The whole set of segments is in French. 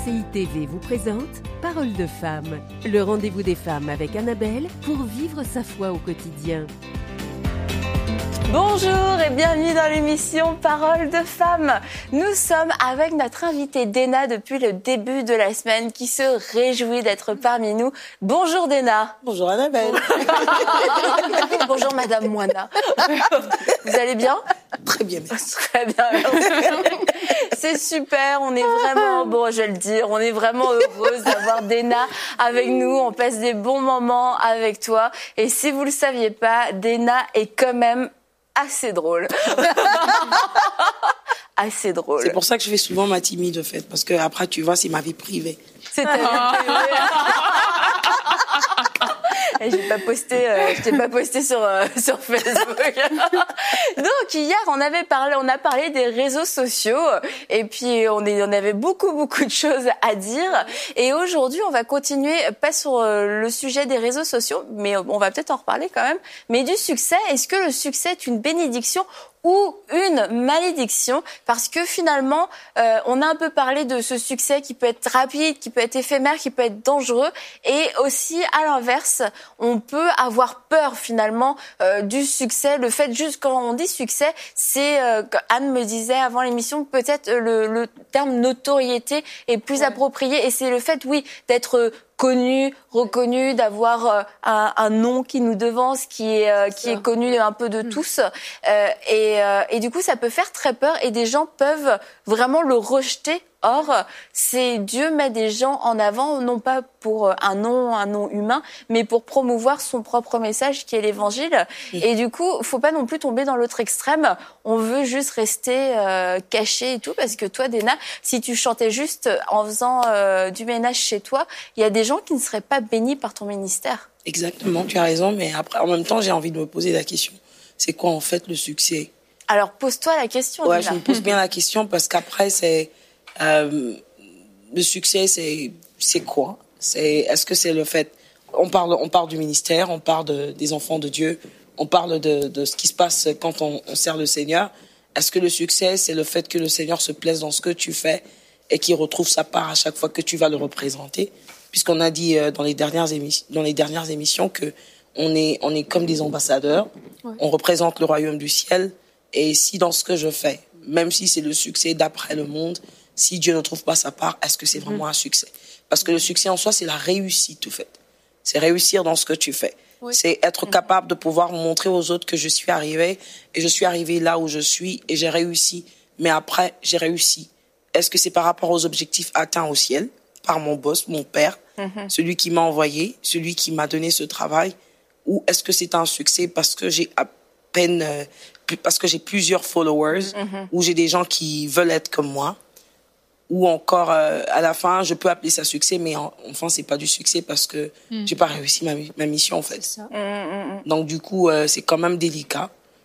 RCI TV vous présente Parole de femme, le rendez-vous des femmes avec Annabelle pour vivre sa foi au quotidien. Bonjour et bienvenue dans l'émission Parole de femmes. Nous sommes avec notre invitée Dena depuis le début de la semaine qui se réjouit d'être parmi nous. Bonjour Dena. Bonjour Annabelle. Bonjour Madame Moina. Vous allez bien ? Très bien, merci. Très bien, merci. C'est super, on est vraiment, bon je vais le dire, on est vraiment heureuse d'avoir Dena avec nous. On passe des bons moments avec toi. Et si vous le saviez pas, Dena est quand même assez drôle. Assez drôle. C'est pour ça que je fais souvent ma timide, en fait, parce que après, tu vois, c'est ma vie privée. C'est ta vie privée. Et je t'ai pas posté sur Facebook. Donc hier, on a parlé des réseaux sociaux et puis on avait beaucoup de choses à dire. Et aujourd'hui, on va continuer pas sur le sujet des réseaux sociaux, mais on va peut-être en reparler quand même. Mais du succès, est-ce que le succès est une bénédiction ou une malédiction? Parce que finalement, on a un peu parlé de ce succès qui peut être rapide, qui peut être éphémère, qui peut être dangereux. Et aussi, à l'inverse, on peut avoir peur finalement du succès. Le fait, juste quand on dit succès, c'est, Anne me disait avant l'émission, peut-être le terme notoriété est plus approprié. Et c'est le fait, oui, d'être connu, reconnu, d'avoir un nom qui nous devance, qui est connu un peu de tous. Et du coup, ça peut faire très peur et des gens peuvent vraiment le rejeter. Or, c'est Dieu met des gens en avant, non pas pour un nom humain, mais pour promouvoir son propre message qui est l'évangile. Et du coup, faut pas non plus tomber dans l'autre extrême. On veut juste rester caché et tout, parce que toi, Dena, si tu chantais juste en faisant du ménage chez toi, il y a des gens qui ne seraient pas bénis par ton ministère. Exactement, tu as raison, mais après, en même temps, j'ai envie de me poser la question. C'est quoi, en fait, le succès? Alors, pose-toi la question, Ouais, Dena. je me pose bien la question, parce qu'après, c'est... le succès, c'est quoi? Est-ce que c'est le fait... On parle du ministère, on parle des enfants de Dieu, on parle de ce qui se passe quand on sert le Seigneur. Est-ce que le succès, c'est le fait que le Seigneur se plaise dans ce que tu fais et qu'il retrouve sa part à chaque fois que tu vas le représenter? Puisqu'on a dit dans les dernières émissions que on est comme des ambassadeurs, ouais. On représente le royaume du ciel. Et si dans ce que je fais, même si c'est le succès d'après le monde, si Dieu ne trouve pas sa part, est-ce que c'est vraiment un succès? Parce que le succès en soi, c'est la réussite, en fait. C'est réussir dans ce que tu fais. Oui. C'est être capable de pouvoir montrer aux autres que je suis arrivé, et je suis arrivé là où je suis, et j'ai réussi. Mais après, j'ai réussi. Est-ce que c'est par rapport aux objectifs atteints au ciel, par mon boss, mon père, celui qui m'a envoyé, celui qui m'a donné ce travail, ou est-ce que c'est un succès parce que j'ai parce que j'ai plusieurs followers, ou j'ai des gens qui veulent être comme moi, ou encore à la fin je peux appeler ça succès, mais enfin c'est pas du succès parce que j'ai pas réussi ma mission en fait. Ça. Donc du coup c'est quand même délicat.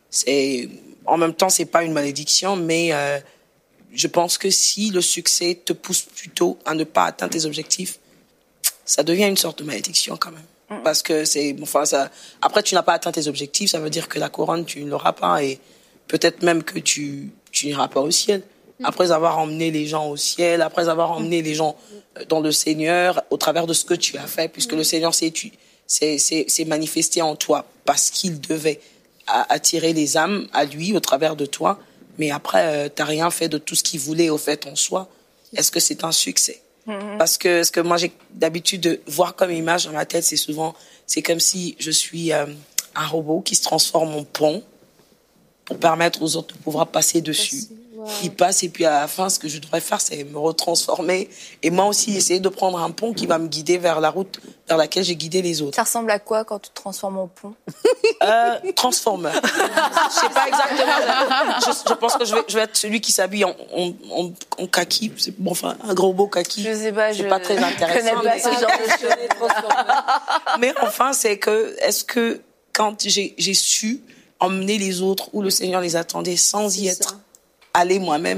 En même temps c'est pas une malédiction, mais je pense que si le succès te pousse plutôt à ne pas atteindre tes objectifs, ça devient une sorte de malédiction quand même. Parce que après tu n'as pas atteint tes objectifs, ça veut dire que la couronne tu ne l'auras pas, et peut-être même que tu n'iras pas au ciel. Après avoir emmené les gens au ciel, après avoir emmené les gens dans le Seigneur, au travers de ce que tu as fait, puisque le Seigneur s'est manifesté en toi parce qu'il devait attirer les âmes à lui au travers de toi. Mais après, t'as rien fait de tout ce qu'il voulait au fait en soi. Est-ce que c'est un succès? Parce que ce que moi j'ai d'habitude de voir comme image dans ma tête, c'est comme si je suis un robot qui se transforme en pont pour permettre aux autres de pouvoir passer dessus. Qui passe, et puis à la fin, ce que je devrais faire, c'est me retransformer et moi aussi essayer de prendre un pont qui va me guider vers la route vers laquelle j'ai guidé les autres. Ça ressemble à quoi quand tu te transformes en pont? Transformeur. Je sais pas exactement. Je pense que je vais être celui qui s'habille en kaki. Bon, enfin, un gros beau kaki. Je sais pas, c'est pas très intéressant. Pas ce genre de choses. Mais enfin, est-ce que quand j'ai su emmener les autres où le Seigneur les attendait sans y être allée moi-même,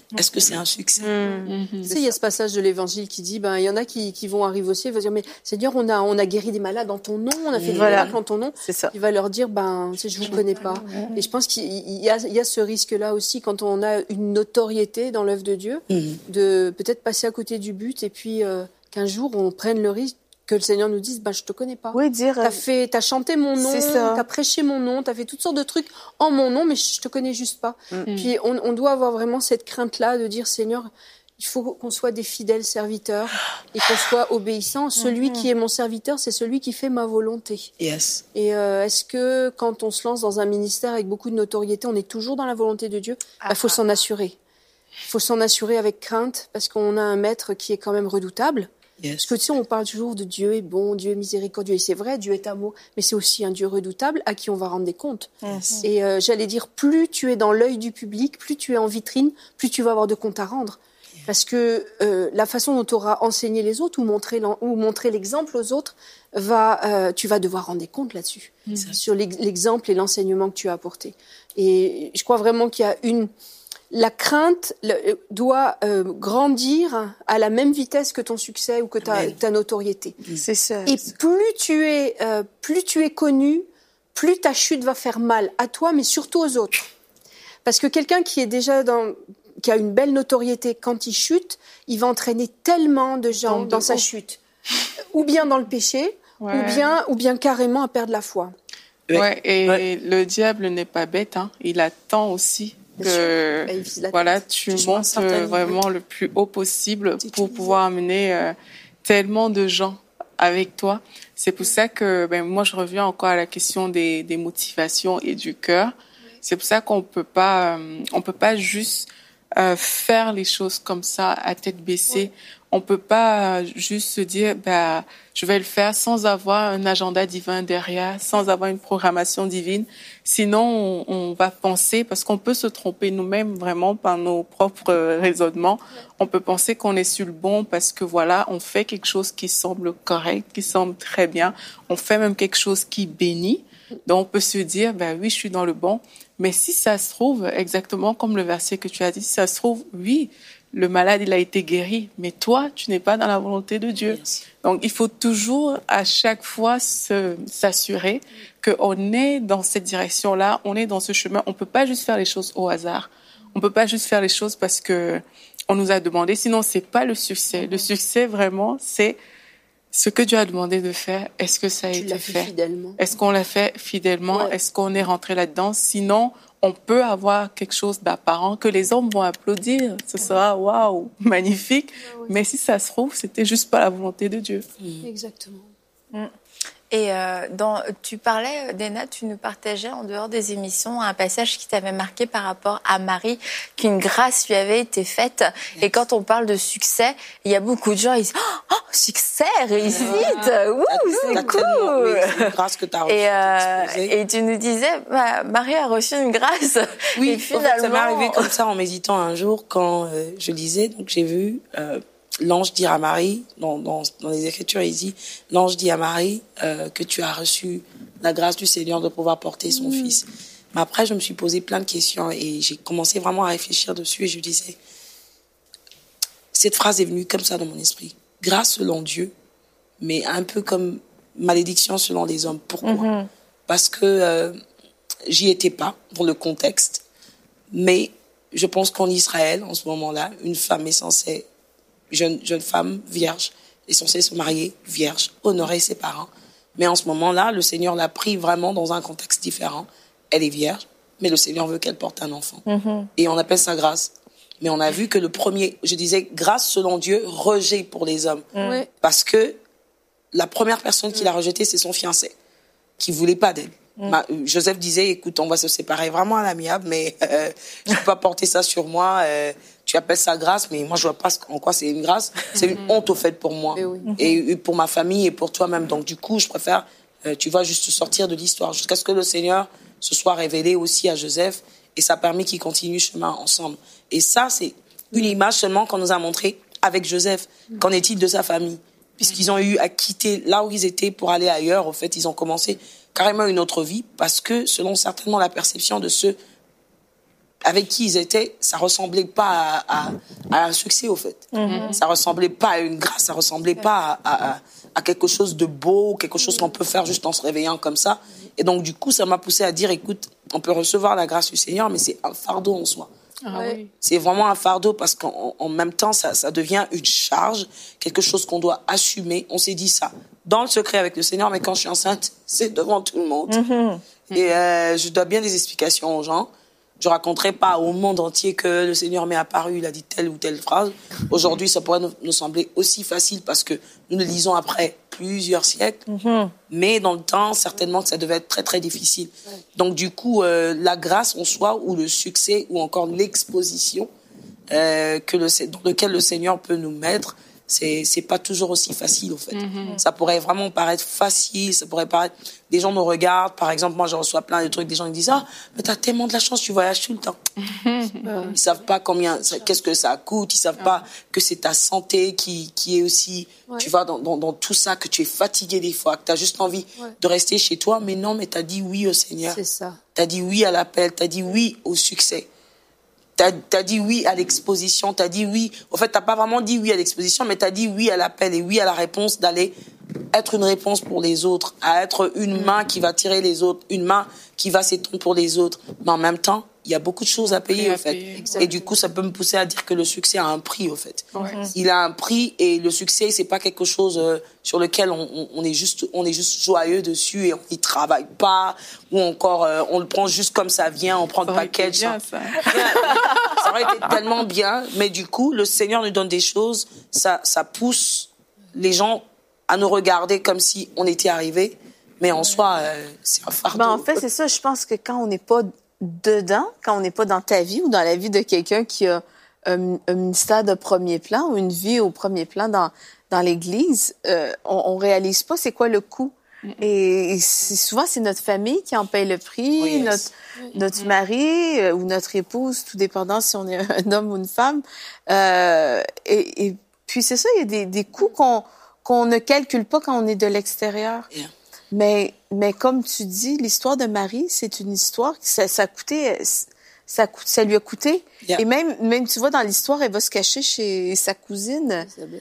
est-ce que c'est un succès? Tu sais, il y a ce passage de l'Évangile qui dit, il y en a qui vont arriver au ciel, ils vont dire, mais Seigneur, on a guéri des malades en ton nom, on a fait des miracles en ton nom. C'est ça. Il va leur dire, tu sais, je vous connais pas. Et je pense qu'il y a ce risque-là aussi quand on a une notoriété dans l'œuvre de Dieu, de peut-être passer à côté du but et puis qu'un jour on prenne le risque que le Seigneur nous dise, je te connais pas. Oui, dire. T'as chanté mon nom, t'as prêché mon nom, t'as fait toutes sortes de trucs en mon nom, mais je te connais juste pas. Puis on doit avoir vraiment cette crainte-là de dire, Seigneur, il faut qu'on soit des fidèles serviteurs et qu'on soit obéissants. Celui qui est mon serviteur, c'est celui qui fait ma volonté. Yes. Et est-ce que quand on se lance dans un ministère avec beaucoup de notoriété, on est toujours dans la volonté de Dieu? Faut s'en assurer. Il faut s'en assurer avec crainte parce qu'on a un maître qui est quand même redoutable. Yes. Parce que tu sais, on parle toujours de Dieu est bon, Dieu est miséricordieux. Et c'est vrai, Dieu est amour. Mais c'est aussi un Dieu redoutable à qui on va rendre des comptes. Yes. Et j'allais dire, plus tu es dans l'œil du public, plus tu es en vitrine, plus tu vas avoir de comptes à rendre. Parce que la façon dont tu auras enseigné les autres ou montré l'exemple aux autres, tu vas devoir rendre des comptes là-dessus. Sur l'exemple et l'enseignement que tu as apporté. Et je crois vraiment qu'il y a la crainte doit grandir à la même vitesse que ton succès ou que ta notoriété. C'est ça. Et plus tu es connu, plus ta chute va faire mal à toi, mais surtout aux autres. Parce que quelqu'un qui est déjà qui a une belle notoriété, quand il chute, il va entraîner tellement de gens dans sa chute. Ou bien dans le péché, ou bien carrément à perdre la foi. Ouais, et le diable n'est pas bête, il attend aussi que tu montes vraiment le plus haut possible pour pouvoir amener tellement de gens avec toi. C'est pour ça que moi je reviens encore à la question des motivations et du cœur. C'est pour ça qu'on peut pas juste faire les choses comme ça à tête baissée. On peut pas juste se dire je vais le faire sans avoir un agenda divin derrière, sans avoir une programmation divine. Sinon on va penser, parce qu'on peut se tromper nous-mêmes vraiment par nos propres raisonnements. On peut penser qu'on est sur le bon parce que on fait quelque chose qui semble correct, qui semble très bien. On fait même quelque chose qui bénit. Donc on peut se dire oui, je suis dans le bon. Mais si ça se trouve, exactement comme le verset que tu as dit, si ça se trouve, oui, le malade, il a été guéri, mais toi, tu n'es pas dans la volonté de Dieu. Yes. Donc, il faut toujours, à chaque fois, s'assurer qu'on est dans cette direction-là, on est dans ce chemin. On peut pas juste faire les choses au hasard. On peut pas juste faire les choses parce que on nous a demandé. Sinon, c'est pas le succès. Le succès, vraiment, c'est ce que Dieu a demandé de faire. Est-ce que ça a été fait fidèlement? Est-ce qu'on l'a fait fidèlement? Ouais. Est-ce qu'on est rentré là-dedans? Sinon, on peut avoir quelque chose d'apparent que les hommes vont applaudir. Ce sera waouh, magnifique. Ouais. Mais si ça se trouve, c'était juste pas la volonté de Dieu. Exactement. Et tu parlais, Déna, tu nous partageais en dehors des émissions un passage qui t'avait marqué par rapport à Marie, qu'une grâce lui avait été faite. Yes. Et quand on parle de succès, il y a beaucoup de gens, ils disent « Oh, succès, réussite, c'est cool !» C'est une grâce que tu as reçue. Et tu nous disais, Marie a reçu une grâce. Oui, et finalement... en fait, ça m'est arrivé comme ça en méditant un jour quand je lisais, donc j'ai vu... l'ange dit à Marie, dans les Écritures, il dit, l'ange dit à Marie que tu as reçu la grâce du Seigneur de pouvoir porter son fils. Mais après, je me suis posé plein de questions et j'ai commencé vraiment à réfléchir dessus et je disais, cette phrase est venue comme ça dans mon esprit. Grâce selon Dieu, mais un peu comme malédiction selon les hommes. Pourquoi? Parce que j'y étais pas dans le contexte, mais je pense qu'en Israël, en ce moment-là, une femme est censée jeune femme vierge est censée se marier vierge, honorer ses parents. Mais en ce moment-là, le Seigneur l'a pris vraiment dans un contexte différent. Elle est vierge, mais le Seigneur veut qu'elle porte un enfant. Et on appelle ça grâce. Mais on a vu que le premier, je disais, grâce selon Dieu, rejet pour les hommes. Parce que la première personne qui l'a rejeté, c'est son fiancé, qui voulait pas d'elle. Joseph disait, écoute, on va se séparer vraiment à l'amiable, mais je peux pas porter ça sur moi. Tu appelles ça grâce, mais moi je vois pas en quoi c'est une grâce. C'est une honte au fait pour moi et pour ma famille et pour toi-même. Donc du coup, je préfère, tu vois, juste sortir de l'histoire jusqu'à ce que le Seigneur se soit révélé aussi à Joseph et ça a permis qu'ils continuent le chemin ensemble. Et ça, c'est une image seulement qu'on nous a montrée avec Joseph. Qu'en est-il de sa famille? Puisqu'ils ont eu à quitter là où ils étaient pour aller ailleurs. En fait, ils ont commencé carrément une autre vie parce que selon certainement la perception de ceux avec qui ils étaient, ça ressemblait pas à un succès, au fait. Ça ressemblait pas à une grâce, ça ressemblait pas à quelque chose de beau, quelque chose qu'on peut faire juste en se réveillant comme ça. Et donc, du coup, ça m'a poussé à dire, écoute, on peut recevoir la grâce du Seigneur, mais c'est un fardeau en soi. Oui. C'est vraiment un fardeau parce qu'en même temps, ça devient une charge, quelque chose qu'on doit assumer. On s'est dit ça dans le secret avec le Seigneur, mais quand je suis enceinte, c'est devant tout le monde. Et je dois bien des explications aux gens. Je raconterai pas au monde entier que le Seigneur m'est apparu, il a dit telle ou telle phrase. Aujourd'hui, ça pourrait nous sembler aussi facile parce que nous le lisons après plusieurs siècles. Mais dans le temps, certainement que ça devait être très, très difficile. Donc, du coup, la grâce en soi ou le succès ou encore l'exposition dans lequel le Seigneur peut nous mettre, c'est pas toujours aussi facile, en fait. Ça pourrait vraiment paraître facile, ça pourrait paraître... Des gens nous regardent, par exemple, moi, je reçois plein de trucs, des gens me disent « Ah, mais t'as tellement de la chance, tu voyages tout le temps. » Ils savent pas qu'est-ce que ça coûte, ils savent pas que c'est ta santé qui est aussi, tu vois, dans tout ça, que tu es fatigué des fois, que t'as juste envie de rester chez toi, mais non, mais t'as dit oui au Seigneur. C'est ça. T'as dit oui à l'appel, t'as dit oui au succès. T'as dit oui à l'exposition, t'as dit oui. En fait, t'as pas vraiment dit oui à l'exposition, mais t'as dit oui à l'appel et oui à la réponse d'aller être une réponse pour les autres, à être une main qui va tirer les autres, une main qui va s'étendre pour les autres. Mais en même temps, il y a beaucoup de choses à payer, en fait. Et du coup, ça peut me pousser à dire que le succès a un prix, au fait. Il a un prix et le succès, c'est pas quelque chose sur lequel on est juste joyeux dessus et on n'y travaille pas ou encore on le prend juste comme ça vient, on prend le package. Ça aurait été tellement bien, mais du coup, le Seigneur nous donne des choses, ça pousse les gens à nous regarder comme si on était arrivés, mais en soi, c'est un fardeau. En fait, c'est ça. Je pense que quand on n'est pas dedans, quand on n'est pas dans ta vie ou dans la vie de quelqu'un qui a un ministère de premier plan ou une vie au premier plan dans l'Église, on réalise pas c'est quoi le coût. Et souvent, c'est notre famille qui en paye le prix, notre mari ou notre épouse, tout dépendant si on est un homme ou une femme. Et puis, c'est ça, il y a des coûts qu'on ne calcule pas quand on est de l'extérieur. Mais comme tu dis, l'histoire de Marie, c'est une histoire qui ça lui a coûté. Et même tu vois dans l'histoire, elle va se cacher chez sa cousine.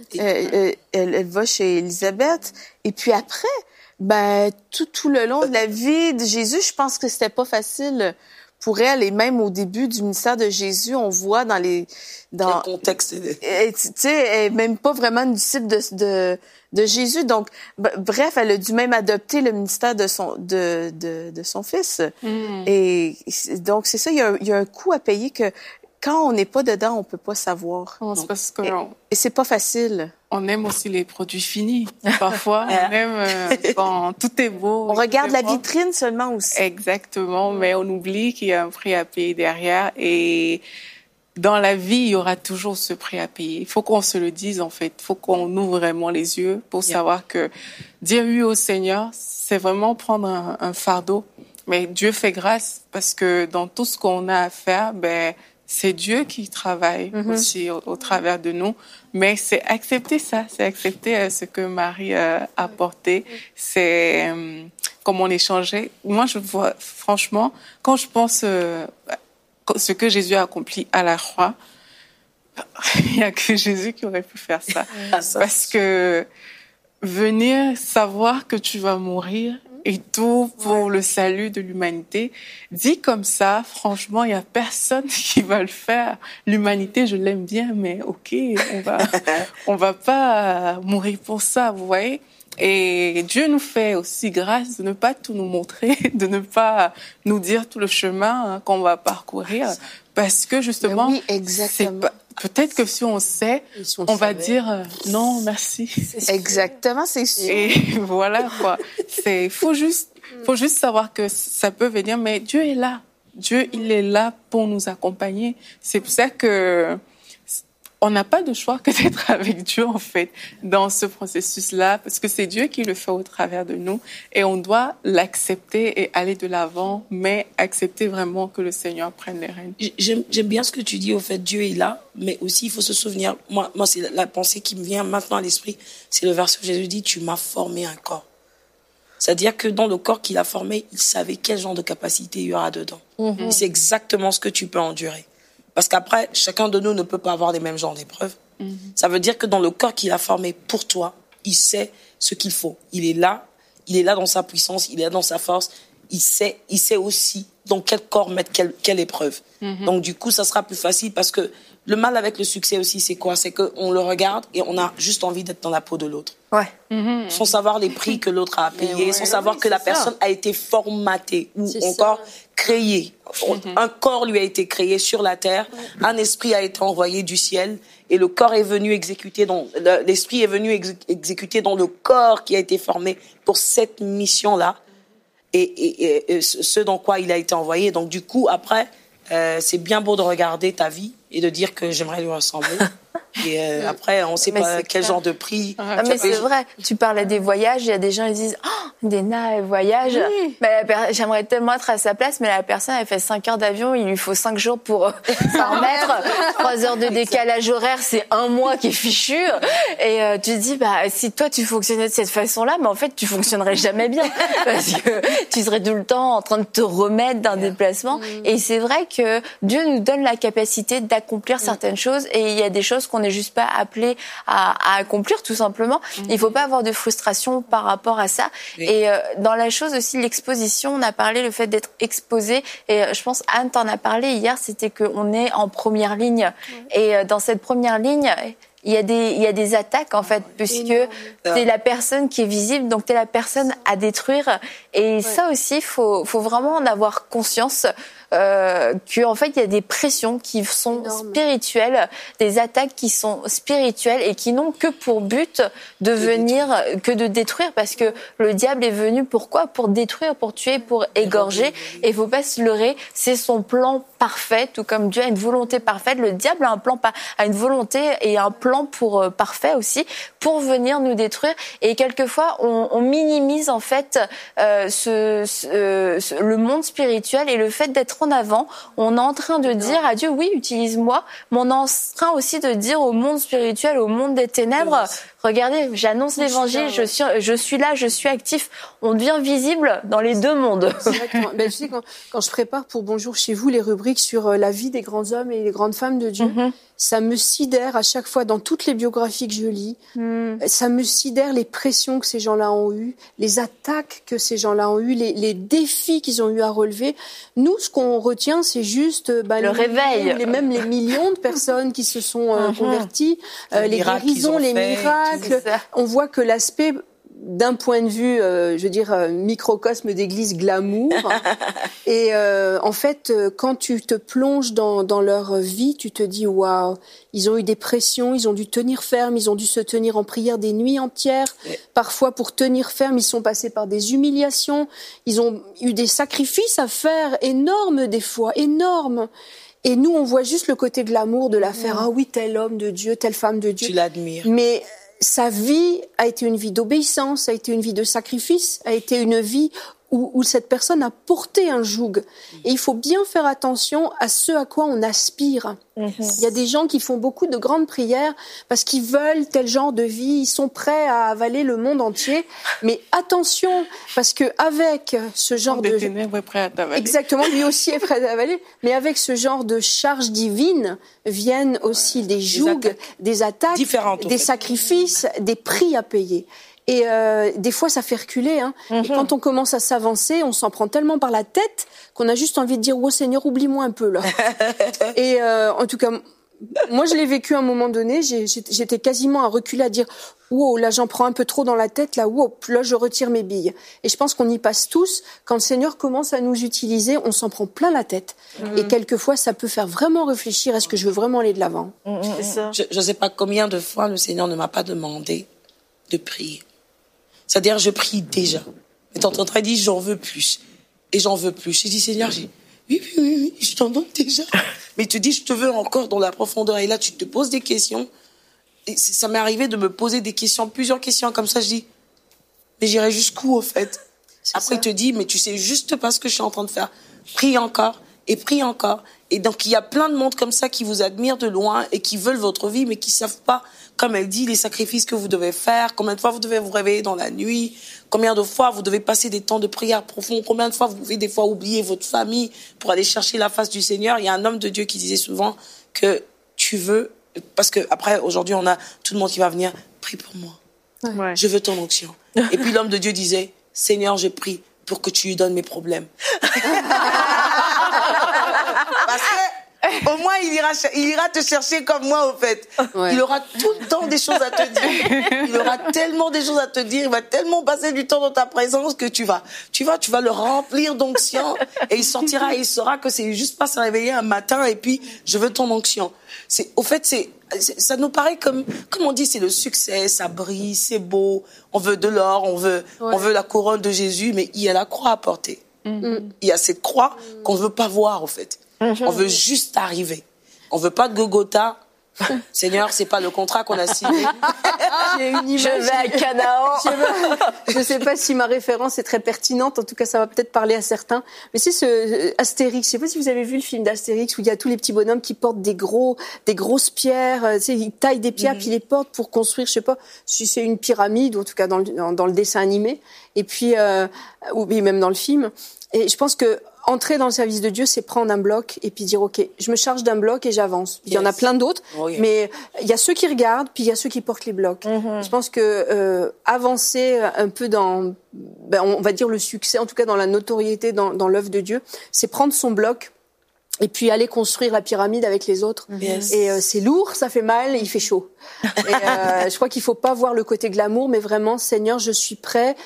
Elle va chez Élisabeth. Et puis après, tout le long de la vie de Jésus, je pense que c'était pas facile pour elle. Et même au début du ministère de Jésus, on voit dans le contexte. Tu sais, elle est même pas vraiment une disciple de Jésus. Donc, bref, elle a dû même adopter le ministère de son fils. Et donc, c'est ça, il y a un coût à payer que quand on n'est pas dedans, on peut pas savoir. C'est parce que et c'est pas facile. On aime aussi les produits finis. Parfois, on aime quand tout est beau. On regarde la vitrine seulement aussi. Exactement, mais on oublie qu'il y a un prix à payer derrière. Et dans la vie, il y aura toujours ce prix à payer. Il faut qu'on se le dise, en fait. Il faut qu'on ouvre vraiment les yeux pour savoir que dire oui au Seigneur, c'est vraiment prendre un fardeau. Mais Dieu fait grâce parce que dans tout ce qu'on a à faire, c'est Dieu qui travaille aussi au travers de nous. Mais c'est accepter ça, c'est accepter ce que Marie a apporté. C'est comme on échangeait. Moi, je vois, franchement, quand je pense ce que Jésus a accompli à la croix, il n'y a que Jésus qui aurait pu faire ça. Parce que venir savoir que tu vas mourir et tout pour le salut de l'humanité, dit comme ça, franchement, il y a personne qui va le faire. L'humanité, je l'aime bien, mais ok, on va pas mourir pour ça, vous voyez. Et Dieu nous fait aussi grâce de ne pas tout nous montrer, de ne pas nous dire tout le chemin qu'on va parcourir, parce que justement, peut-être que si on sait, on va dire non, merci. Exactement, c'est sûr. Et voilà quoi. Faut juste savoir que ça peut venir, mais Dieu est là. Dieu, il est là pour nous accompagner. C'est pour ça que on n'a pas de choix que d'être avec Dieu, en fait, dans ce processus-là, parce que c'est Dieu qui le fait au travers de nous, et on doit l'accepter et aller de l'avant, mais accepter vraiment que le Seigneur prenne les rênes. J'aime bien ce que tu dis, au fait, Dieu est là, mais aussi il faut se souvenir, moi c'est la pensée qui me vient maintenant à l'esprit, c'est le verset où Jésus dit, tu m'as formé un corps. C'est-à-dire que dans le corps qu'il a formé, il savait quel genre de capacité il y aura dedans. C'est exactement ce que tu peux endurer. Parce qu'après, chacun de nous ne peut pas avoir les mêmes genres d'épreuves. Ça veut dire que dans le corps qu'il a formé pour toi, il sait ce qu'il faut. Il est là dans sa puissance, il est là dans sa force. Il sait aussi dans quel corps mettre quelle épreuve. Donc du coup, ça sera plus facile parce que le mal avec le succès aussi, c'est quoi? C'est qu'on le regarde et on a juste envie d'être dans la peau de l'autre. Ouais. Sans savoir les prix que l'autre a payés, sans savoir que la personne a été formatée ou encore créée. Un corps lui a été créé sur la terre, un esprit a été envoyé du ciel et le corps est venu exécuter l'esprit est venu exécuter dans le corps qui a été formé pour cette mission-là et ce dans quoi il a été envoyé. Donc du coup, après, c'est bien beau de regarder ta vie et de dire que j'aimerais lui ressembler. Et après, on ne sait pas quel genre de prix. Mais c'est vrai. Tu parlais des voyages, il y a des gens qui disent « Déna, elle voyage. Oui. J'aimerais tellement être à sa place, mais la personne, elle fait 5 heures d'avion, il lui faut 5 jours pour s'en remettre. 3 heures de décalage horaire, c'est 1 mois qui est fichu. Et tu te dis, si toi, tu fonctionnais de cette façon-là, mais en fait, tu fonctionnerais jamais bien. Parce que tu serais tout le temps en train de te remettre d'un déplacement. Et c'est vrai que Dieu nous donne la capacité d'accomplir certaines choses. Et il y a des choses qu'on n'est juste pas appelé à accomplir, tout simplement. Il faut pas avoir de frustration par rapport à ça. Et dans la chose aussi, l'exposition, on a parlé le fait d'être exposé. Et je pense, Anne t'en a parlé hier, c'était qu'on est en première ligne. Et dans cette première ligne, il y a des attaques, en fait, puisque t'es la personne qui est visible, donc t'es la personne à détruire. Et ça aussi, faut vraiment en avoir conscience. Qu'en fait il y a des pressions qui sont spirituelles, des attaques qui sont spirituelles et qui n'ont que pour but de venir, que de détruire, parce que le diable est venu pourquoi? Pour détruire, pour tuer, pour égorger. Et il faut pas se leurrer, c'est son plan parfait, tout comme Dieu a une volonté parfaite. Le diable a un plan, a une volonté et un plan pour parfait aussi, pour venir nous détruire. Et quelquefois on minimise en fait le monde spirituel et le fait d'être en avant, on est en train de dire à Dieu, oui, utilise-moi, mais on est en train aussi de dire au monde spirituel, au monde des ténèbres, regardez, j'annonce l'évangile, je suis là, je suis actif. On devient visible dans les deux mondes. Exactement. Tu sais, quand je prépare pour Bonjour chez vous les rubriques sur la vie des grands hommes et les grandes femmes de Dieu, ça me sidère à chaque fois dans toutes les biographies que je lis. Ça me sidère les pressions que ces gens-là ont eues, les attaques que ces gens-là ont eues, les défis qu'ils ont eu à relever. Nous, ce qu'on retient, c'est juste le réveil. Même les millions de personnes qui se sont converties, les guérisons, les miracles. On voit que l'aspect d'un point de vue, microcosme d'église glamour. Et en fait, quand tu te plonges dans leur vie, tu te dis waouh, ils ont eu des pressions, ils ont dû tenir ferme, ils ont dû se tenir en prière des nuits entières. Parfois, pour tenir ferme, ils sont passés par des humiliations. Ils ont eu des sacrifices à faire énormes, des fois énormes. Et nous, on voit juste le côté glamour de l'affaire. Ah oui, tel homme de Dieu, telle femme de Dieu. Tu l'admires. Mais sa vie a été une vie d'obéissance, a été une vie de sacrifice, a été une vie où cette personne a porté un joug. Et il faut bien faire attention à ce à quoi on aspire. Il y a des gens qui font beaucoup de grandes prières parce qu'ils veulent tel genre de vie, ils sont prêts à avaler le monde entier. Mais attention, parce que avec ce genre de ténèbres est prêt à t'avaler. Exactement, lui aussi est prêt à avaler. Mais avec ce genre de charge divine viennent aussi des jougs, des attaques, des sacrifices, des prix à payer. Et des fois, ça fait reculer. Et quand on commence à s'avancer, on s'en prend tellement par la tête qu'on a juste envie de dire « Oh Seigneur, oublie-moi un peu là ». Et en tout cas, moi, je l'ai vécu à un moment donné. J'étais quasiment à reculer, à dire « Wow, là, j'en prends un peu trop dans la tête. Là, wow, là, je retire mes billes ». Et je pense qu'on y passe tous. Quand le Seigneur commence à nous utiliser, on s'en prend plein la tête. Et quelquefois, ça peut faire vraiment réfléchir. Est-ce que je veux vraiment aller de l'avant? C'est ça. Je ne sais pas combien de fois le Seigneur ne m'a pas demandé de prier. C'est-à-dire, je prie déjà. Mais t'es en train de dire, j'en veux plus. Et j'en veux plus. J'ai dit, Seigneur, oui, je t'en donne déjà. Mais tu dis, je te veux encore dans la profondeur. Et là, tu te poses des questions. Et ça m'est arrivé de me poser des questions, plusieurs questions comme ça. Je dis, mais j'irai jusqu'où, au fait? Après, il te dit, mais tu sais juste pas ce que je suis en train de faire. Prie encore. et prie encore. Et donc, il y a plein de monde comme ça qui vous admirent de loin et qui veulent votre vie, mais qui savent pas, comme elle dit, les sacrifices que vous devez faire, combien de fois vous devez vous réveiller dans la nuit, combien de fois vous devez passer des temps de prière profonds, combien de fois vous pouvez des fois oublier votre famille pour aller chercher la face du Seigneur. Il y a un homme de Dieu qui disait souvent que tu veux, parce que après, aujourd'hui, on a tout le monde qui va venir, prie pour moi. Ouais. Je veux ton onction. Et puis l'homme de Dieu disait, Seigneur, je prie pour que tu lui donnes mes problèmes. Parce que, au moins, il ira te chercher comme moi, au fait. Ouais. Il aura tout le temps des choses à te dire. Il aura tellement des choses à te dire. Il va tellement passer du temps dans ta présence que tu vas le remplir d'onction. Et il sortira et il saura que c'est juste pas se réveiller un matin et puis, je veux ton onction. Ça nous paraît comme on dit, c'est le succès, ça brille, c'est beau. On veut de l'or, on veut la couronne de Jésus, mais il y a la croix à porter. Il y a cette croix qu'on veut pas voir, au fait. On veut juste arriver. On veut pas de Golgotha. Seigneur, c'est pas le contrat qu'on a signé. J'ai une image. Je vais à Canaan. Je sais pas si ma référence est très pertinente. En tout cas, ça va peut-être parler à certains. Mais c'est ce Astérix. Je sais pas si vous avez vu le film d'Astérix où il y a tous les petits bonhommes qui portent des grosses pierres. Tu sais, ils taillent des pierres puis ils les portent pour construire, je sais pas si c'est une pyramide ou en tout cas dans le dessin animé. Et puis, ou même dans le film. Et je pense que entrer dans le service de Dieu, c'est prendre un bloc et puis dire, OK, je me charge d'un bloc et j'avance. Il y en a plein d'autres, mais il y a ceux qui regardent, puis il y a ceux qui portent les blocs. Je pense que avancer un peu dans, on va dire le succès, en tout cas dans la notoriété, dans l'œuvre de Dieu, c'est prendre son bloc et puis aller construire la pyramide avec les autres. Et c'est lourd, ça fait mal, il fait chaud. Et je crois qu'il faut pas voir le côté glamour, mais vraiment, Seigneur, je suis prêt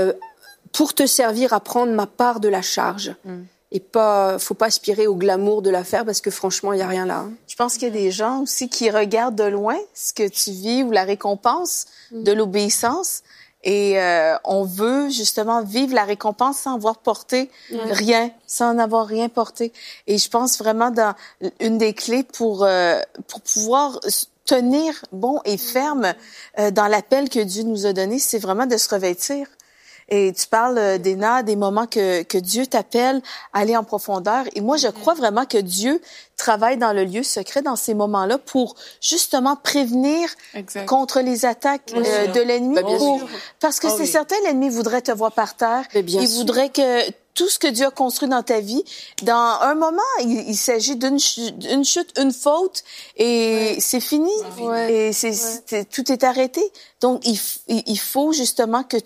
pour te servir à prendre ma part de la charge. Et faut pas aspirer au glamour de l'affaire parce que franchement, il y a rien là. Je pense qu'il y a des gens aussi qui regardent de loin ce que tu vis ou la récompense de l'obéissance. Et on veut justement vivre la récompense sans avoir porté rien, sans en avoir rien porté. Et je pense vraiment dans une des clés pour pouvoir tenir bon et ferme dans l'appel que Dieu nous a donné, c'est vraiment de se revêtir. Et tu parles, Déna, des moments que Dieu t'appelle à aller en profondeur. Et moi, je crois vraiment que Dieu travaille dans le lieu secret dans ces moments-là pour justement prévenir contre les attaques de l'ennemi. Parce que c'est certain, l'ennemi voudrait te voir par terre. Il voudrait que tout ce que Dieu a construit dans ta vie, dans un moment, il s'agit d'une chute, une faute, et c'est fini. Et tout est arrêté. Donc, il faut justement que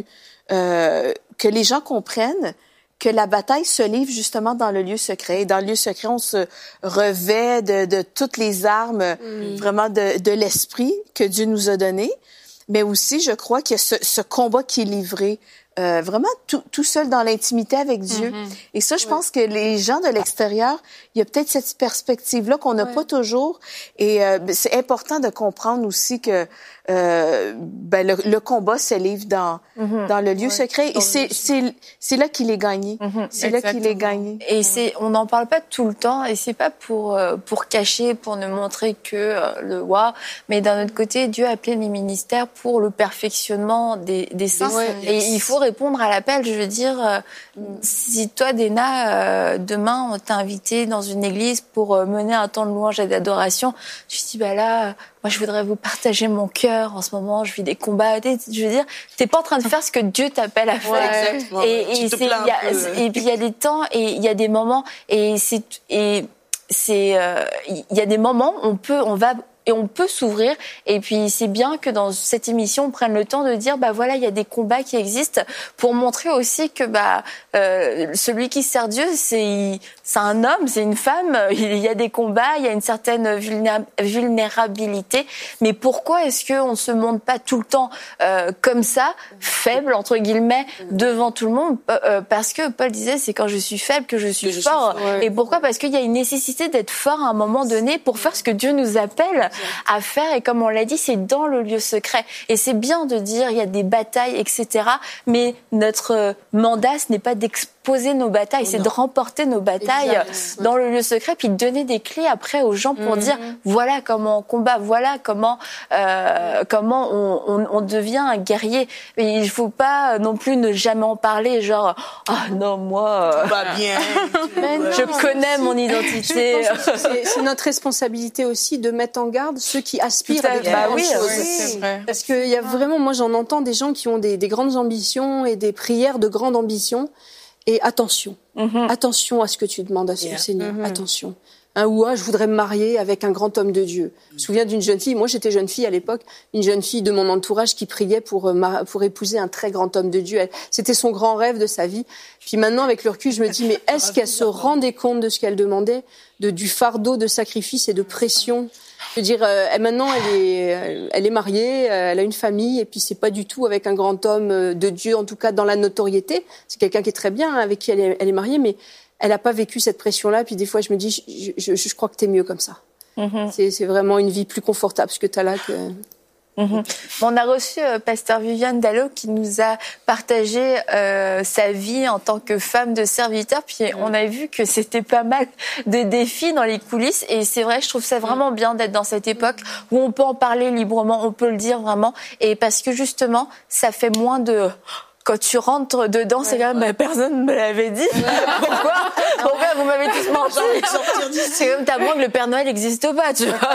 que les gens comprennent que la bataille se livre justement dans le lieu secret. Et dans le lieu secret, on se revêt de toutes les armes vraiment de l'esprit que Dieu nous a donné. Mais aussi, je crois qu'il y a ce combat qui est livré vraiment tout seul dans l'intimité avec Dieu. Et ça, je pense que les gens de l'extérieur, il y a peut-être cette perspective-là qu'on n'a pas toujours. Et c'est important de comprendre aussi que le combat se livre dans le lieu secret. Et c'est là qu'il est gagné. C'est là qu'il est gagné. Et on n'en parle pas tout le temps. Et c'est pas pour cacher, pour ne montrer que le wow. Mais d'un autre côté, Dieu a appelé les ministères pour le perfectionnement des saints. Et il faut répondre à l'appel. Je veux dire, si toi, Déna, demain, on t'a invité dans une église pour mener un temps de louange et d'adoration, tu te dis, là, moi, je voudrais vous partager mon cœur. En ce moment, je vis des combats. Je veux dire, t'es pas en train de faire ce que Dieu t'appelle à faire. Exactement. Et puis, il y a des temps et il y a des moments. Et il y a des moments où on peut s'ouvrir. Et puis, c'est bien que dans cette émission, on prenne le temps de dire, voilà, il y a des combats qui existent pour montrer aussi que, celui qui sert Dieu, c'est un homme, c'est une femme. Il y a des combats, il y a une certaine vulnérabilité. Mais pourquoi est-ce qu'on se montre pas tout le temps, comme ça, faible, entre guillemets, devant tout le monde? Parce que Paul disait, c'est quand je suis faible que je suis fort. Et pourquoi? Parce qu'il y a une nécessité d'être fort à un moment donné pour faire ce que Dieu nous appelle à faire. Et comme on l'a dit, c'est dans le lieu secret. Et c'est bien de dire, il y a des batailles, etc. Mais notre mandat, ce n'est pas d'exploser poser nos batailles, c'est de remporter nos batailles dans le lieu secret, puis de donner des clés après aux gens pour dire voilà comment on combat, voilà comment on devient un guerrier. Et il faut pas non plus ne jamais en parler, genre non moi bien, je connais mon identité. C'est notre responsabilité aussi de mettre en garde ceux qui aspirent à des grandes choses. C'est vrai. Parce qu'il y a vraiment, moi j'en entends des gens qui ont des grandes ambitions et des prières de grande ambition. Et attention, attention à ce que tu demandes au Seigneur, attention. Je voudrais me marier avec un grand homme de Dieu. Je me souviens d'une jeune fille, moi j'étais jeune fille à l'époque, une jeune fille de mon entourage qui priait pour épouser un très grand homme de Dieu. C'était son grand rêve de sa vie. Puis maintenant, avec le recul, je me dis, mais est-ce qu'elle se rendait compte de ce qu'elle demandait, du fardeau de sacrifice et de pression? Je veux dire, maintenant, elle est mariée, elle a une famille, et puis c'est pas du tout avec un grand homme de Dieu, en tout cas dans la notoriété. C'est quelqu'un qui est très bien, avec qui elle est mariée, mais elle n'a pas vécu cette pression-là. Puis des fois, je me dis, je crois que t'es mieux comme ça. C'est vraiment une vie plus confortable, ce que t'as là que... On a reçu Pasteur Viviane Dallot qui nous a partagé sa vie en tant que femme de serviteur. Puis on a vu que c'était pas mal de défis dans les coulisses. Et c'est vrai, je trouve ça vraiment bien d'être dans cette époque où on peut en parler librement, on peut le dire vraiment. Et parce que justement, ça fait moins de... Quand tu rentres dedans, c'est quand même, personne ne me l'avait dit. Pourquoi vous m'avez tous menti? C'est comme t'apprends que le Père Noël n'existe pas, tu vois.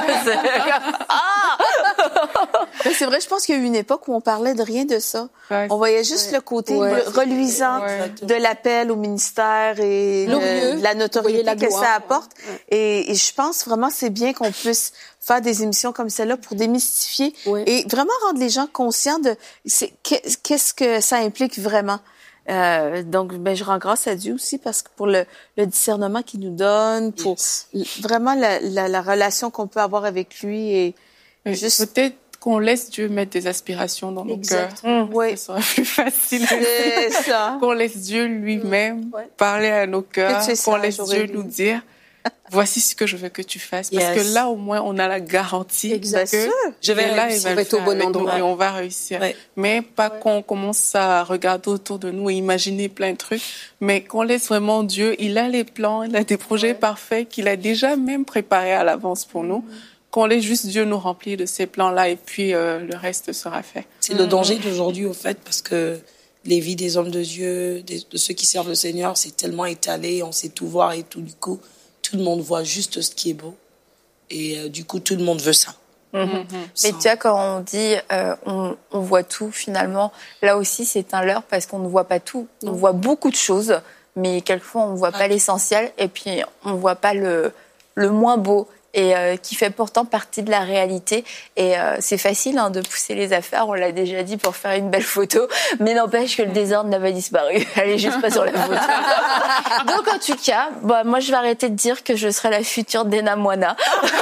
C'est vrai, je pense qu'il y a eu une époque où on parlait de rien de ça. On voyait juste le côté reluisant de l'appel au ministère et la notoriété que ça apporte. Et je pense vraiment c'est bien qu'on puisse faire des émissions comme celle-là pour démystifier et vraiment rendre les gens conscients de qu'est-ce que ça implique vraiment. Donc, je rends grâce à Dieu aussi parce que pour le discernement qu'il nous donne, pour vraiment la relation qu'on peut avoir avec lui et juste... Peut-être qu'on laisse Dieu mettre des aspirations dans nos cœurs. Ça sera plus facile. C'est ça. Qu'on laisse Dieu lui-même parler à nos cœurs, qu'on laisse Dieu nous dire voici ce que je veux que tu fasses. Parce que là, au moins, on a la garantie que je vais là, il va le faire au bon endroit. Et on va réussir. Mais pas qu'on commence à regarder autour de nous et imaginer plein de trucs, mais qu'on laisse vraiment Dieu. Il a les plans, il a des projets parfaits qu'il a déjà même préparés à l'avance pour nous. Qu'on laisse juste Dieu nous remplir de ces plans-là et puis le reste sera fait. C'est le danger d'aujourd'hui, au fait, parce que les vies des hommes de Dieu, de ceux qui servent le Seigneur, c'est tellement étalé, on sait tout voir et tout. Du coup, tout le monde voit juste ce qui est beau. Et du coup, tout le monde veut ça. Mais tu vois, quand on dit on voit tout, finalement, là aussi, c'est un leurre parce qu'on ne voit pas tout. On voit beaucoup de choses, mais quelquefois, on ne voit pas l'essentiel et puis on ne voit pas le moins beau. Et qui fait pourtant partie de la réalité. Et c'est facile de pousser les affaires, on l'a déjà dit, pour faire une belle photo, mais n'empêche que le désordre n'a pas disparu. Elle est juste pas sur la photo. Donc en tout cas, moi je vais arrêter de dire que je serai la future Dena Moana.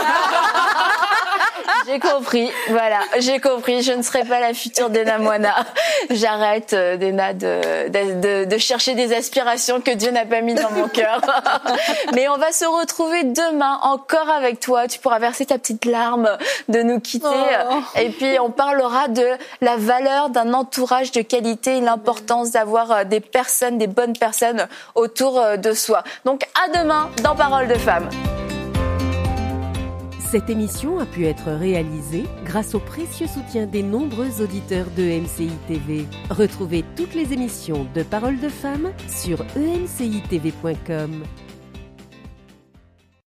J'ai compris, voilà, j'ai compris, je ne serai pas la future Dena Moana. J'arrête, Dena, de chercher des aspirations que Dieu n'a pas mis dans mon cœur. Mais on va se retrouver demain encore avec toi. Tu pourras verser ta petite larme de nous quitter. Et puis on parlera de la valeur d'un entourage de qualité et l'importance d'avoir des personnes, des bonnes personnes autour de soi. Donc à demain dans Paroles de Femmes. Cette émission a pu être réalisée grâce au précieux soutien des nombreux auditeurs de MCI TV. Retrouvez toutes les émissions de Paroles de Femmes sur emcitv.com.